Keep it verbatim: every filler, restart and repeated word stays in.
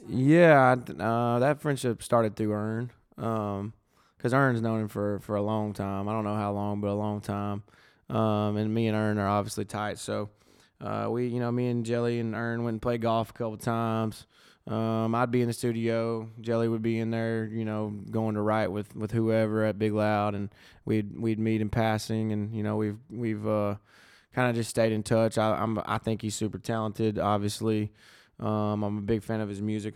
Yeah, I- uh, that friendship started through Earn. Um, because Earn's known him for for a long time. I don't know how long, but a long time. Um, and me and Earn are obviously tight. So, uh, we, you know, me and Jelly and Earn went and played golf a couple times. Um, I'd be in the studio. Jelly would be in there, you know, going to write with, with whoever at Big Loud, and we'd we'd meet in passing, and you know, we've we've uh, kind of just stayed in touch. I, I'm I think he's super talented. Obviously, um, I'm a big fan of his music.